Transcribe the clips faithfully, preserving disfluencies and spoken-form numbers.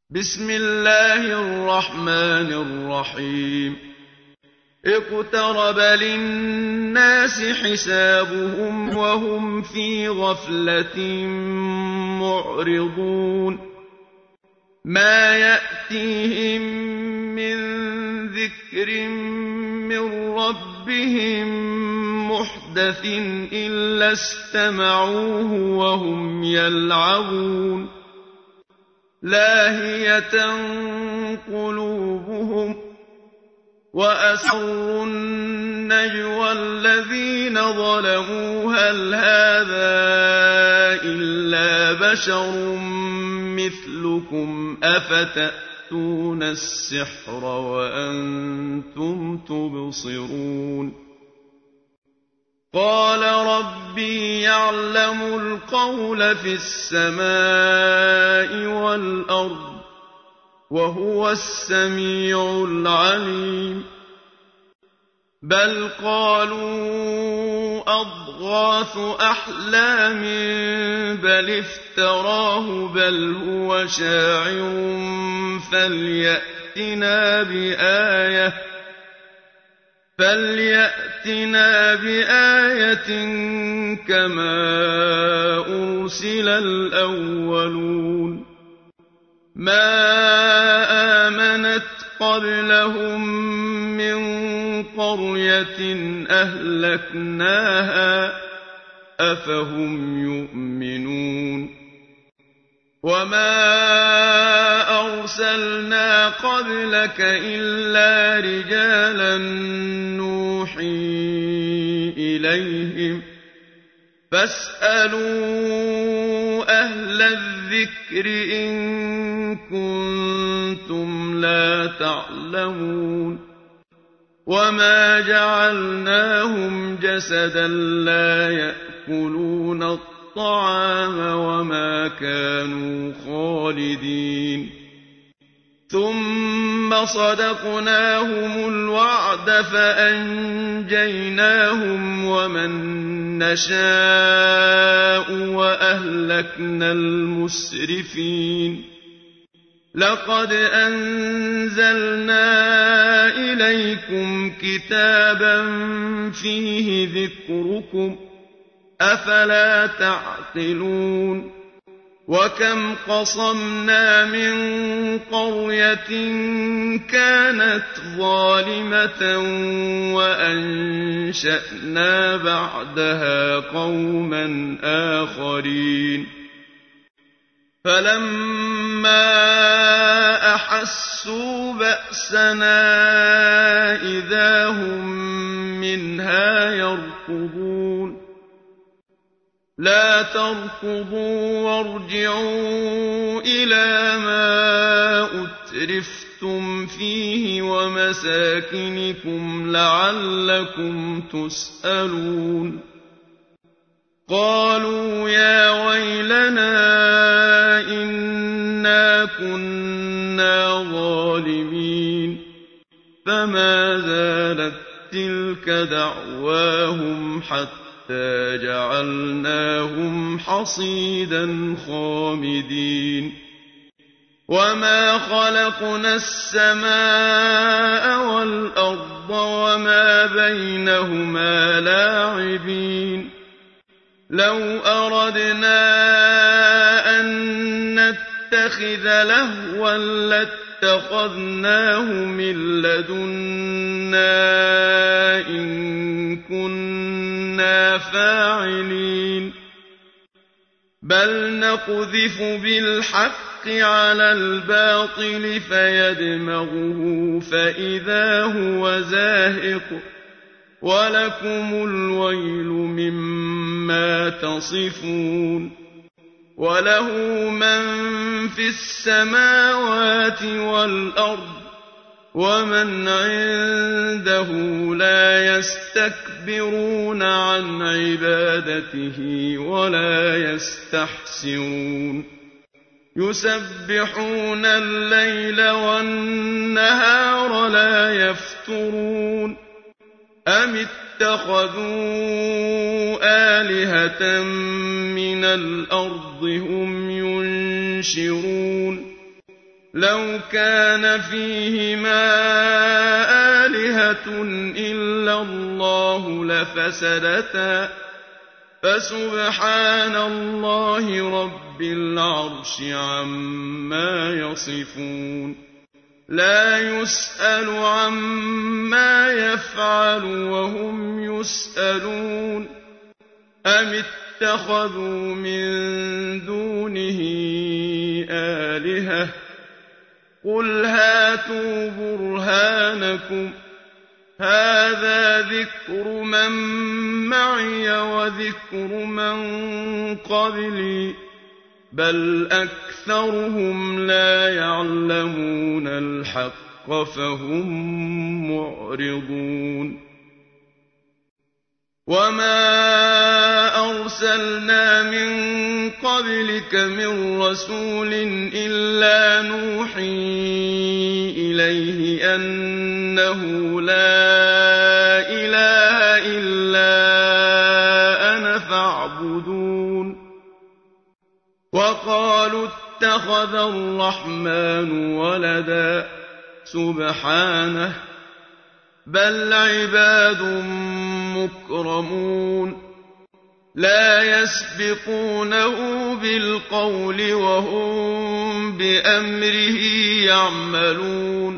بسم الله الرحمن الرحيم اقترب للناس حسابهم وهم في غفلة معرضون ما يأتيهم من ذكر من ربهم محدث إلا استمعوه وهم يلعبون لاهية قلوبهم وأسروا النجوى الذين ظلموا هل هذا إلا بشر مثلكم أفتأتون السحر وأنتم تبصرون قال ربي يعلم القول في السماء والأرض وهو السميع العليم بل قالوا أضغاث أحلام بل افتراه بل هو شاعر فليأتنا بآية فليأتنا بآية كما أرسل الأولون ما آمنت قبلهم من قرية أهلكناها أفهم يؤمنون وما أرسلنا قبلك إلا رجالا نوحي إليهم فاسألوا أهل الذكر إن كنتم لا تعلمون وما جعلناهم جسدا لا يأكلون الطعام وما كانوا خالدين ثم صدقناهم الوعد فأنجيناهم ومن نشاء وأهلكنا المسرفين لقد أنزلنا إليكم كتابا فيه ذكركم أفلا تعقلون وكم قصمنا من قرية كانت ظالمة وأنشأنا بعدها قوما آخرين فلما أحسوا بأسنا إذا هم منها يركضون لا تركضوا وارجعوا إلى ما أترفتم فيه ومساكنكم لعلكم تسألون قالوا يا ويلنا إنا كنا ظالمين فما زالت تلك دعواهم حتى حتى جعلناهم حصيدا خامدين وما خلقنا السماء والأرض وما بينهما لاعبين لو أردنا أن نتخذ لهوا لاتخذناه من لدنا إن كنا فاعلين بل نقذف بالحق على الباطل فيدمغه فإذا هو زاهق ولكم الويل مما تصفون وله من في السماوات والأرض ومن عنده لا يستكبرون عن عبادته ولا يستحسرون يسبحون الليل والنهار لا يفترون أم اتخذوا آلهة من الأرض هم ينشرون لو كان فيهما آلهة إلا الله لفسدتا فسبحان الله رب العرش عما يصفون لا يسأل عما يفعل وهم يسألون أم اتخذوا من دونه آلهة قل هاتوا برهانكم هذا ذكر من معي وذكر من قبلي بل أكثرهم لا يعلمون الحق فهم معرضون وما أرسلنا من قبلك من رسول إلا نوحي إليه أنه لا إله إلا أنا فاعبدون وقالوا اتخذ الرحمن ولدا سبحانه بل عباد مكرمون لا يسبقونه بالقول وهم بأمره يعملون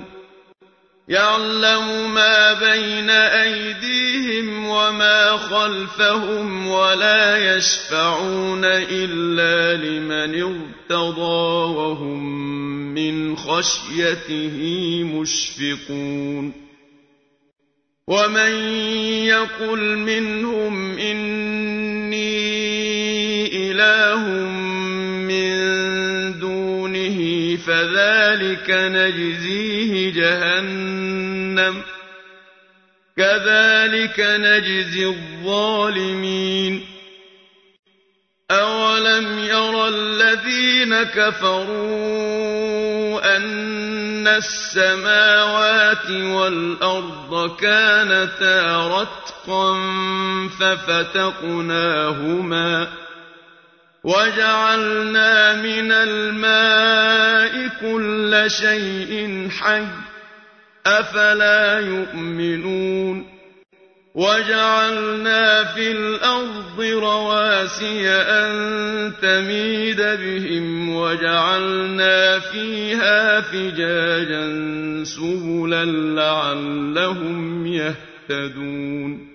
يعلم ما بين أيديهم وما خلفهم ولا يشفعون إلا لمن ارتضى وهم من خشيته مشفقون ومن يقل منهم إني إله من دونه فذلك نجزيه جهنم كذلك نجزي الظالمين أولم يرى الذين كفروا أن السماوات والأرض كانتا رتقا ففتقناهما وجعلنا من الماء كل شيء حي أفلا يؤمنون وجعلنا في الأرض رواسي أن تميد بهم وجعلنا فيها فجاجا سبلا لعلهم يهتدون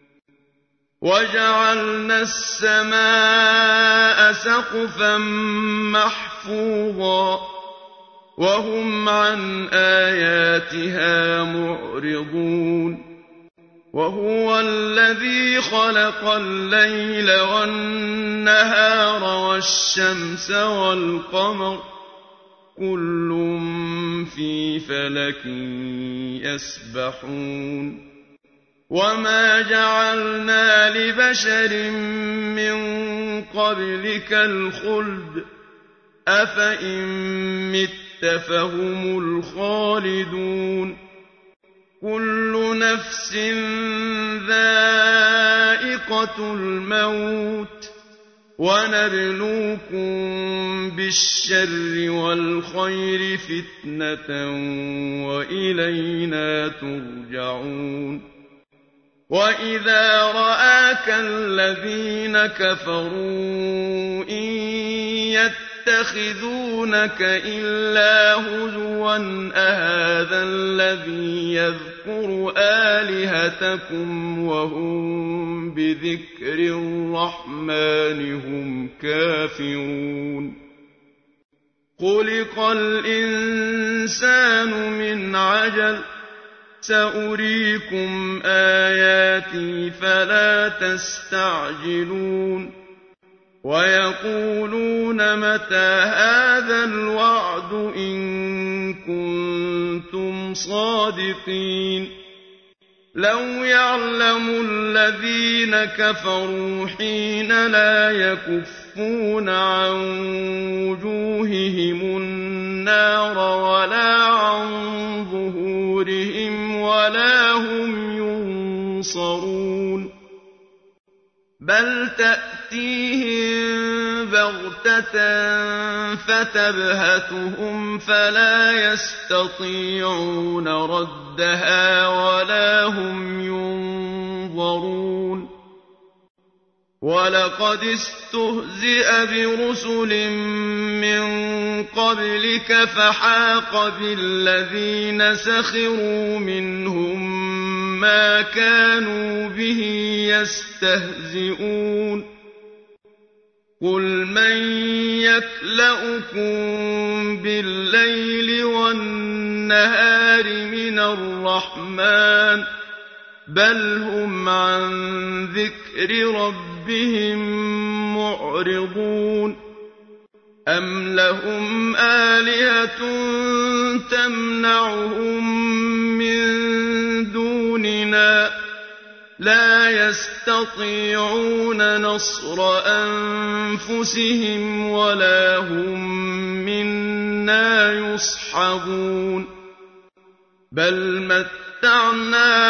وجعلنا السماء سقفا محفوظا وهم عن آياتها معرضون وهو الذي خلق الليل والنهار والشمس والقمر كل في فلك يسبحون وما جعلنا لبشر من قبلك الخلد أفإن مت فهم الخالدون كل نفس ذائقة الموت ونبلوكم بالشر والخير فتنة وإلينا ترجعون وإذا رآك الذين كفروا إن يتخذونك إلا هزوا أهذا الذي يذكر آلهتكم وهم بذكر الرحمن هم كافرون خلق الإنسان من عجل سأريكم آياتي فلا تستعجلون ويقولون متى هذا الوعد إن كنتم صادقين لو يعلم الذين كفروا حين لا يكفون عن وجوههم النار ولا عن ظهورهم ولا هم ينصرون بل تأتيهم بغتة بَغْتَةً فَتَبْهَتُهُمْ فَلَا يَسْتَطِيعُونَ رَدَّهَا وَلَا هُمْ يُنظَرُونَ وَلَقَدِ اسْتُهْزِئَ بِرُسُلٍ مِّن قَبْلِكَ فَحَاقَ بِالَّذِينَ سَخِرُوا مِنْهُم مَّا كَانُوا بِهِ يَسْتَهْزِئُونَ قُلْ مَن يَكْلَؤُكُم بِاللَّيْلِ وَالنَّهَارِ مِنَ الرَّحْمَٰنِ بَلْ هُمْ عَن ذِكْرِ رَبِّهِم مُّعْرِضُونَ أَمْ لَهُمْ آلِهَةٌ تَمْنَعُهُم مِّن دُونِنَا ۚ لَا يَسْتَطِيعُونَ نَصْرَ أَنفُسِهِمْ وَلَا هُم مِّنَّا يُصْحَبُونَ بَلْ مَتَّعْنَا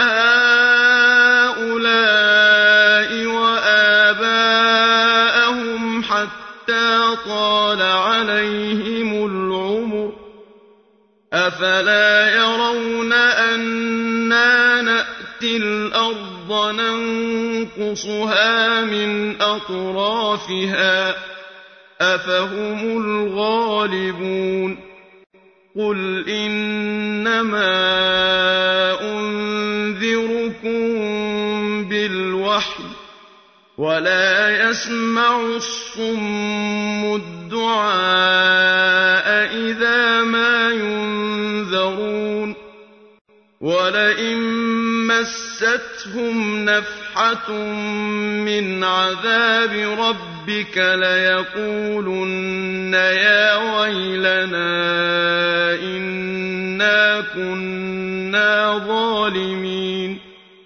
هَٰؤُلَاءِ وَآبَاءَهُمْ حَتَّىٰ طَالَ عَلَيْهِمُ الْعُمُرُ ۗ أَفَلَا يَرَوْنَ أَنَّا نَأْتِي الْأَرْضَ نَنقُصُهَا مِنْ أَطْرَافِهَا ۚ أَفَهُمُ الْغَالِبُونَ قُلْ إِنَّمَا أُنذِرُكُم بِالْوَحْيِ ۚ وَلَا يَسْمَعُ الصُّمُّ الدُّعَاءَ إِذَا مَا يُنذَرُونَ وَلَئِن مَّسَّتْهُمْ نَفْحَةٌ مِّنْ عَذَابِ رَبِّكَ لَيَقُولُنَّ يَا وَيْلَنَا إِنَّا كُنَّا ظَالِمِينَ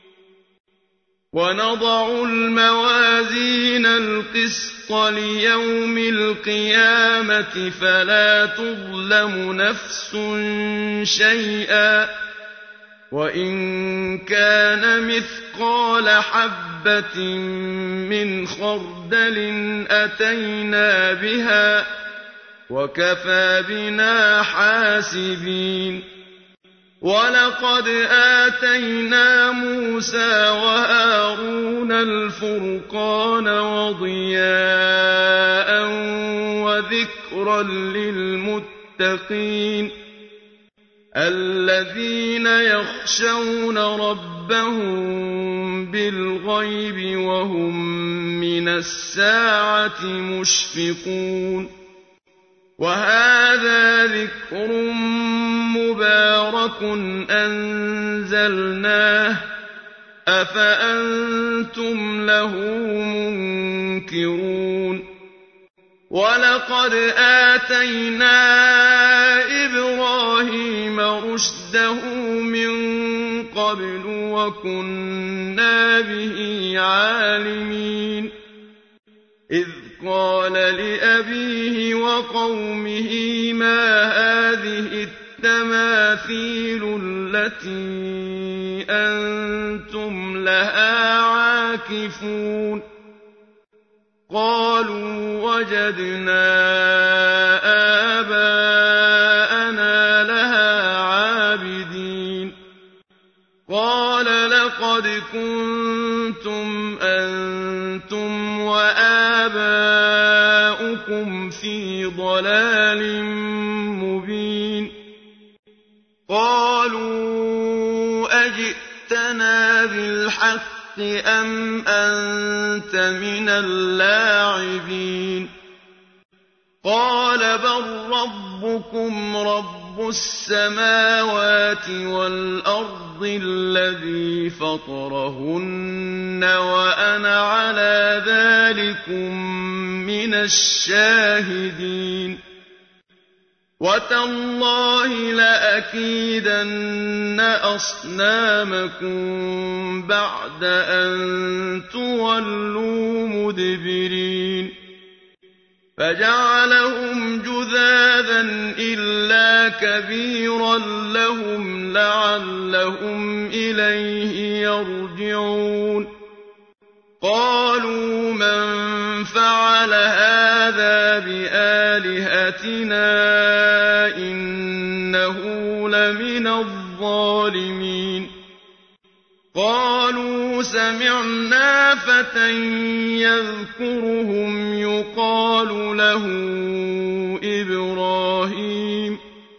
وَنَضَعُ الْمَوَازِينَ الْقِسْطَ لِيَوْمِ الْقِيَامَةِ فَلَا تُظْلَمُ نَفْسٌ شَيْئًا ۖ وَإِن كَانَ مِثْقَالَ حَبَّةٍ مِّنْ خَرْدَلٍ أَتَيْنَا بِهَا ۗ وَكَفَىٰ بِنَا حَاسِبِينَ وَلَقَدْ آتَيْنَا مُوسَىٰ وَهَارُونَ الْفُرْقَانَ وَضِيَاءً وَذِكْرًا لِّلْمُتَّقِينَ الَّذِينَ يَخْشَوْنَ رَبَّهُم بِالْغَيْبِ وَهُم مِّنَ السَّاعَةِ مُشْفِقُونَ وَهَٰذَا ذِكْرٌ مُّبَارَكٌ أَنزَلْنَاهُ ۚ أَفَأَنتُمْ لَهُ مُنكِرُونَ وَلَقَدْ آتَيْنَا إِبْرَاهِيمَ رُشْدَهُ مِن قَبْلُ وَكُنَّا بِهِ عَالِمِينَ إِذْ قَالَ لِأَبِيهِ وَقَوْمِهِ مَا هَٰذِهِ التَّمَاثِيلُ الَّتِي أَنتُمْ لَهَا عَاكِفُونَ قَالُوا وَجَدْنَا آبَاءَنَا لَهَا عَابِدِينَ قَالَ لَقَدْ كُنتُمْ أَنتُمْ وَآبَاؤُكُمْ فِي ضَلَالٍ مُّبِينٍ قَالُوا أَجِئْتَنَا بِالْحَقِّ أَمْ أَنتَ مِنَ اللاعبين قَالَ بَل رَّبُّكُمْ رَبُّ السَّمَاوَاتِ وَالْأَرْضِ الَّذِي فَطَرَهُنَّ وَأَنَا عَلَىٰ ذَٰلِكُم مِّنَ الشَّاهِدِينَ وَتَاللَّهِ لَأَكِيدَنَّ أَصْنَامَكُم بَعْدَ أَن تُوَلُّوا مُدْبِرِينَ فَجَعَلَهُمْ جُذَاذًا إِلَّا كَبِيرًا لَّهُمْ لَعَلَّهُمْ إِلَيْهِ يَرْجِعُونَ قالوا من فعل هذا بآلهتنا إنه لمن الظالمين قالوا سمعنا فتى يذكرهم يقال له إبراهيم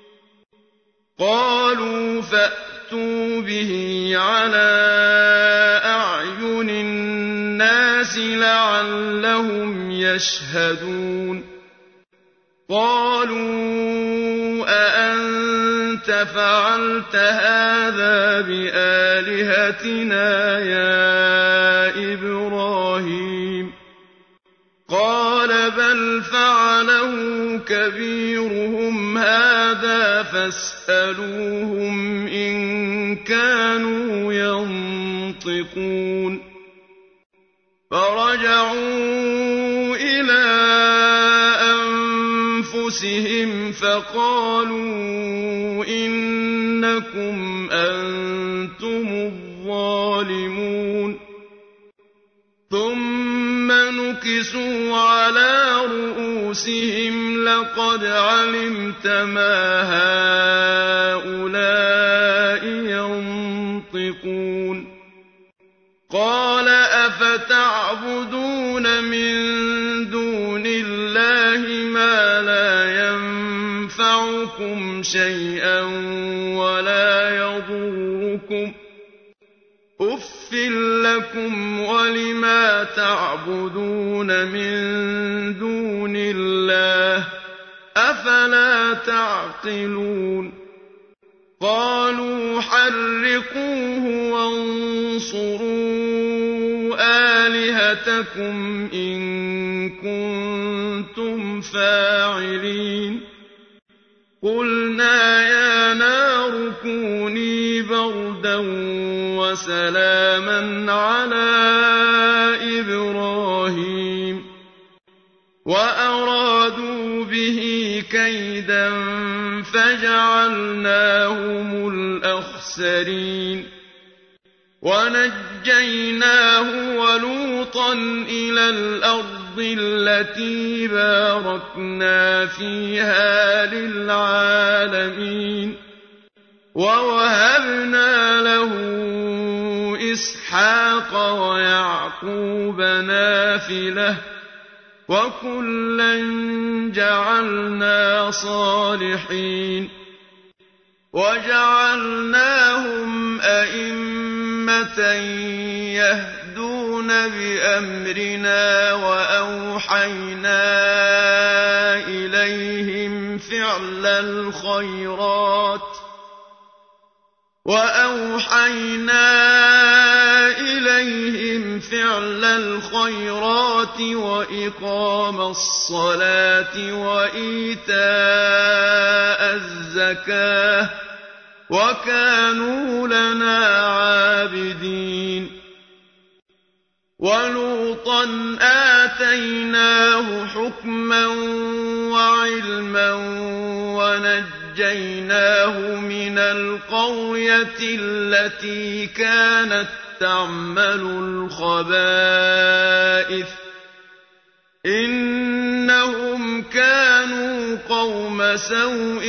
قالوا فأتوا به على أعين الناس لعلهم يشهدون قالوا أأنت فعلت هذا بآلهتنا يا إبراهيم قال بل فعله كبيرهم هذا فاسألوهم إن كانوا ينطقون فرجعوا إلى أنفسهم فقالوا إنكم أنتم الظالمون ثم نكسوا على رؤوسهم لقد علمت ما هؤلاء ينطقون قال أفتعبدون من دون الله ما لا ينفعكم شيئا ولا يضركم أف لكم ولما تعبدون من دون الله أفلا تعقلون قالوا حرقوه وانصروا آلهتكم إن كنتم فاعلين قلنا يا نار كوني بردا وسلاما على إبراهيم وأرادوا به كيدا فجعلناهم الأخسرين ونجيناه ولوطا إلى الأرض التي باركنا فيها للعالمين ووهبنا له إسحاق ويعقوب نافلة وكلا جعلنا صالحين وجعلناهم أئمة يهدون بأمرنا وأوحينا إليهم فعل الخيرات وأوحينا إليهم فعل الخيرات وإقام الصلاة وإيتاء الزكاة وكانوا لنا عابدين ولوطا آتيناه حكما وعلما ونجيناه من القرية التي كانت تعمل الخبائث إنهم كانوا قوم سوء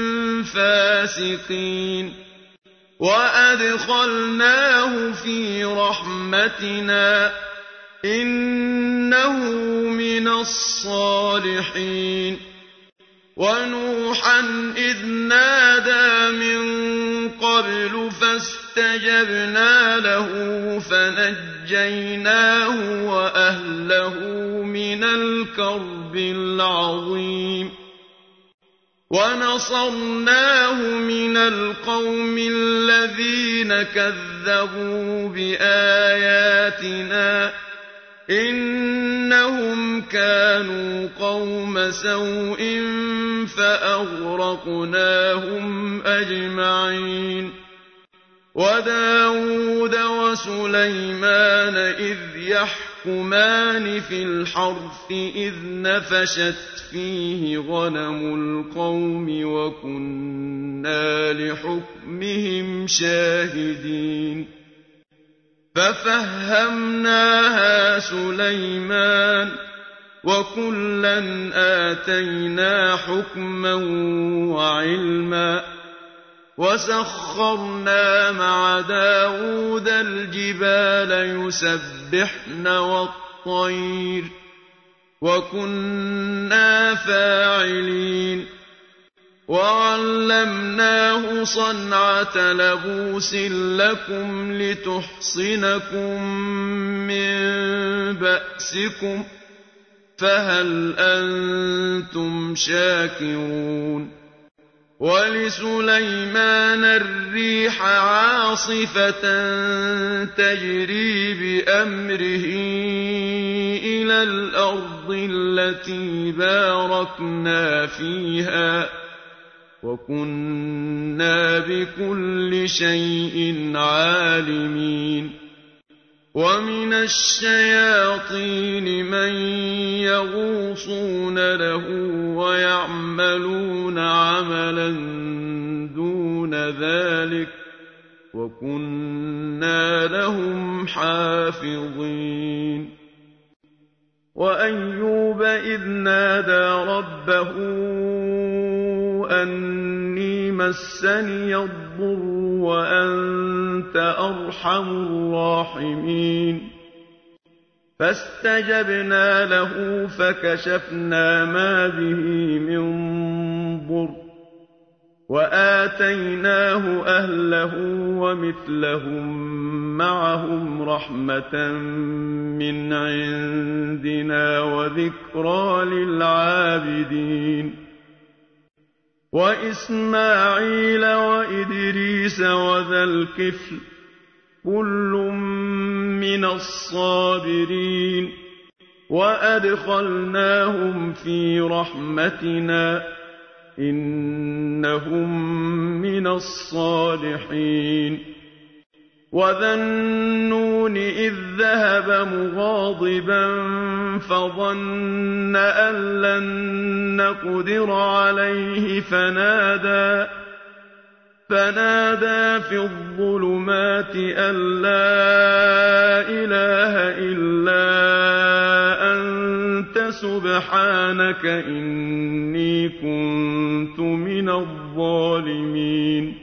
فاسقين وأدخلناه في رحمتنا إنه من الصالحين ونوحا إذ نادى من قبل فاستجبنا له فنجيناه وأهله من الكرب العظيم ونصرناه من القوم الذين كذبوا بآياتنا إنهم كانوا قوم سوء فأغرقناهم أجمعين وداود وسليمان إذ يحكمان في الحرث إذ نفشت فيه غنم القوم وكنا لحكمهم شاهدين فَفَهَّمْنَاهَا سُلَيْمَانَ ۚ وَكُلًّا آتَيْنَا حُكْمًا وَعِلْمًا ۚ وَسَخَّرْنَا مَعَ دَاوُودَ الْجِبَالَ يُسَبِّحْنَ وَالطَّيْرَ ۚ وَكُنَّا فَاعِلِينَ وَعَلَّمْنَاهُ صَنْعَةَ لَبُوسٍ لَّكُمْ لِتُحْصِنَكُم مِّن بَأْسِكُمْ ۖ فَهَلْ أَنتُمْ شَاكِرُونَ وَلِسُلَيْمَانَ الرِّيحَ عَاصِفَةً تَجْرِي بِأَمْرِهِ إِلَى الْأَرْضِ الَّتِي بَارَكْنَا فِيهَا ۚ وَكُنَّا بِكُلِّ شَيْءٍ عَالِمِينَ وَمِنَ الشَّيَاطِينِ مَن يَغُوصُونَ لَهُ وَيَعْمَلُونَ عَمَلًا دُونَ ذَٰلِكَ ۖ وَكُنَّا لَهُمْ حَافِظِينَ وَأَيُّوبَ إِذْ نَادَىٰ رَبَّهُ أَنِّي مَسَّنِيَ الضُّرُّ وَأَنتَ أَرْحَمُ الرَّاحِمِينَ فَاسْتَجَبْنَا لَهُ فَكَشَفْنَا مَا بِهِ مِن ضُرٍّ وَآتَيْنَاهُ أَهْلَهُ وَمِثْلَهُم مَّعَهُمْ رَحْمَةً مِّنْ عِندِنَا وَذِكْرَىٰ لِلْعَابِدِينَ وَإِسْمَاعِيلَ وَإِدْرِيسَ وَذَا الْكِفْلِ ۖ كُلٌّ مِّنَ الصَّابِرِينَ وَأَدْخَلْنَاهُمْ فِي رَحْمَتِنَا ۖ إِنَّهُم مِّنَ الصَّالِحِينَ وَذَا النُّونِ إِذ ذَّهَبَ مُغَاضِبًا فَظَنَّ أَن لَّن نَّقْدِرَ عَلَيْهِ فَنَادَىٰ فَنَادَىٰ فِي الظُّلُمَاتِ أَن لَّا إِلَٰهَ إِلَّا أَنتَ سُبْحَانَكَ إِنِّي كُنتُ مِنَ الظَّالِمِينَ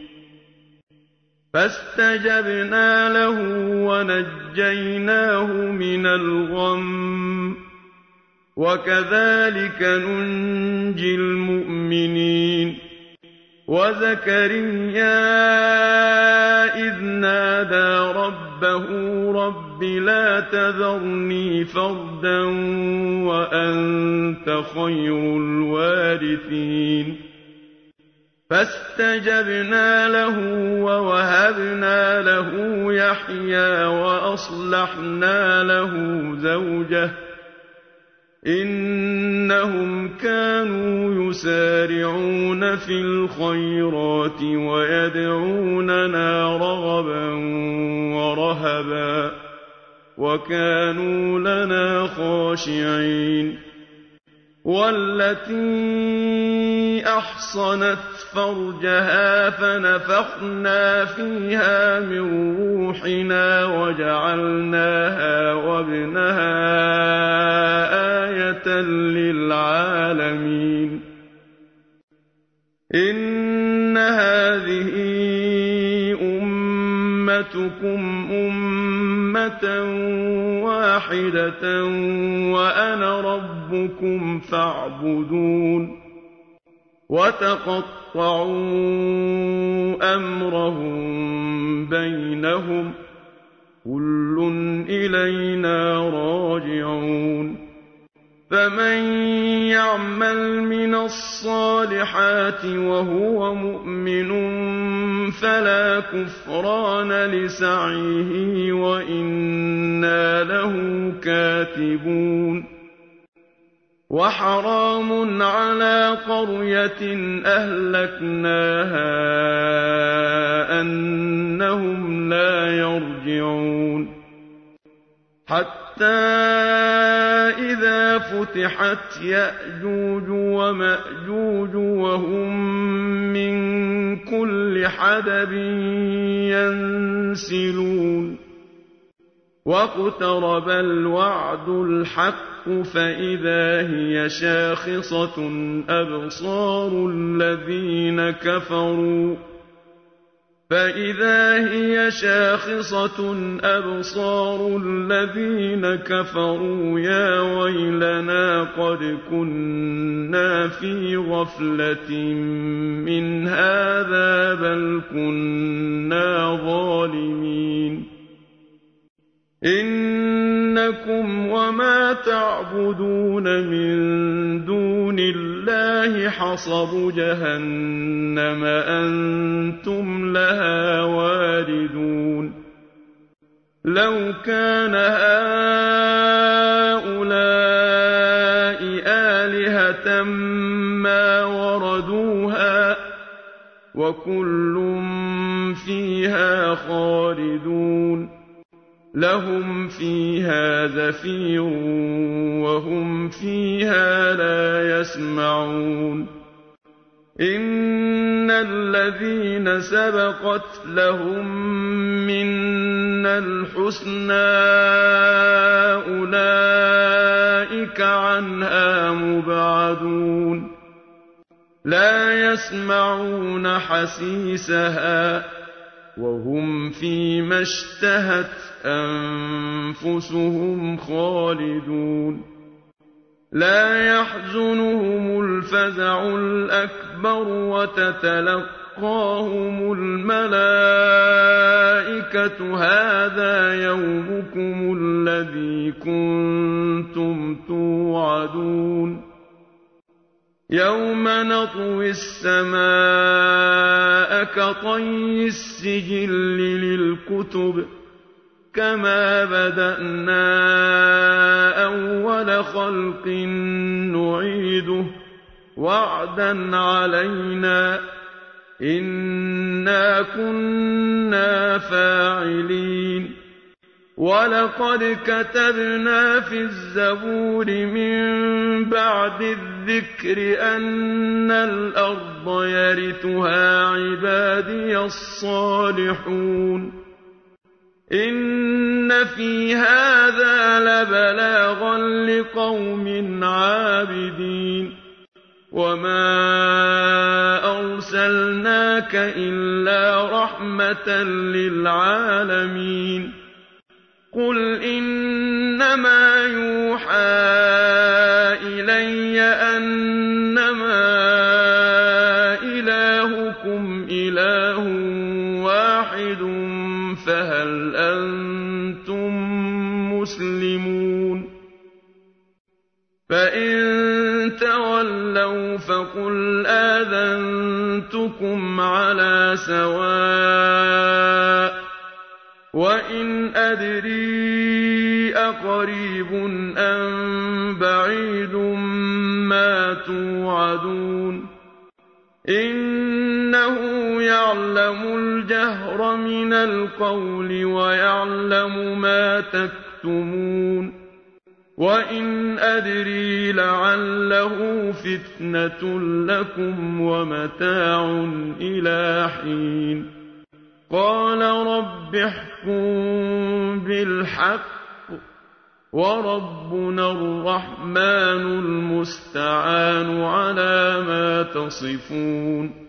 فَاسْتَجَبْنَا لَهُ وَنَجَّيْنَاهُ مِنَ الْغَمِّ ۚ وَكَذَٰلِكَ نُنجِي الْمُؤْمِنِينَ وَزَكَرِيَّا إِذْ نَادَىٰ رَبَّهُ رَبِّ لَا تَذَرْنِي فَرْدًا وَأَنتَ خَيْرُ الْوَارِثِينَ فَاسْتَجَبْنَا لَهُ وَوَهَبْنَا لَهُ يَحْيَىٰ وَأَصْلَحْنَا لَهُ زَوْجَهُ ۚ إِنَّهُمْ كَانُوا يُسَارِعُونَ فِي الْخَيْرَاتِ وَيَدْعُونَنَا رَغَبًا وَرَهَبًا ۖ وَكَانُوا لَنَا خَاشِعِينَ وَالَّتِي أَحْصَنَتْ فَرْجَهَا فَنَفَخْنَا فِيهَا مِن رُّوحِنَا وَجَعَلْنَاهَا وَابْنَهَا آيَةً لِّلْعَالَمِينَ إِنَّ هَٰذِهِ أُمَّتُكُمْ أُمَّةً وَاحِدَةً وَأَنَا رَبُّكُمْ فَاعْبُدُونِ وَتَقَطَّعُوا أَمْرَهُم بَيْنَهُمْ ۖ كُلٌّ إِلَيْنَا رَاجِعُونَ فَمَن يَعْمَلْ مِنَ الصَّالِحَاتِ وَهُوَ مُؤْمِنٌ فَلَا كُفْرَانَ لِسَعْيِهِ وَإِنَّا لَهُ كَاتِبُونَ وَحَرَامٌ عَلَىٰ قَرْيَةٍ أَهْلَكْنَاهَا أَنَّهُمْ لَا يَرْجِعُونَ حَتَّىٰ إِذَا فُتِحَتْ يَأْجُوجُ وَمَأْجُوجُ وَهُم مِّن كُلِّ حَدَبٍ يَنسِلُونَ واقترب الوعد الحق فإذا هي شاخصة أبصار الذين كفروا فإذا هي شاخصة أبصار الذين كفروا يا ويلنا قد كنا في غفلة من هذا بل كنا ظالمين إنكم وما تعبدون من دون الله حصب جهنم أنتم لها واردون لو كان هؤلاء آلهة ما وردوها وكل فيها خالدون لهم فيها زفير وهم فيها لا يسمعون إن الذين سبقت لهم منا الحسنى أولئك عنها مبعدون لا يسمعون حسيسها وهم فيما اشتهت أنفسهم خالدون لا يحزنهم الفزع الأكبر وتتلقاهم الملائكة هذا يومكم الذي كنتم توعدون يوم نطوي السماء كطي السجل للكتب كما بدأنا أول خلق نعيده وعدا علينا إنا كنا فاعلين ولقد كتبنا في الزبور من بعد الذكر أن الأرض يرثها عبادي الصالحون إن في هذا لبلاغا لقوم عابدين وما أرسلناك إلا رحمة للعالمين قل إنما يوحى إلي أنما إلهكم إله واحد فهل أنتم مسلمون فإن تولوا فقل آذنتكم على سواء وإن أدري أقريب أم بعيد ما توعدون إنه يعلم الجهر من القول ويعلم ما تكتمون وإن أدري لعله فتنة لكم ومتاع إلى حين قال رب احكم بالحق وربنا الرحمن المستعان على ما تصفون